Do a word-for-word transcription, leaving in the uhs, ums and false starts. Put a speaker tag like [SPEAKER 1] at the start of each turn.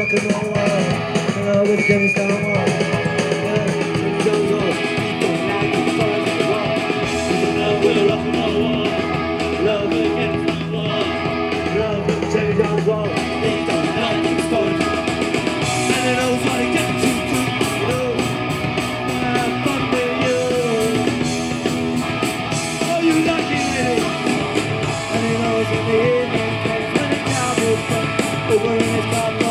[SPEAKER 1] rock and roll world. And all with James Down world. Yeah, Jones on. People like the fun of the world. People know we're rock and roll world. Love against the world. Love with James Jones world. They don't like the fun. And they know what to get to do. You know, have fun with you. Oh, you lucky lady. And he knows when the evening comes when the cowboys come over in his car.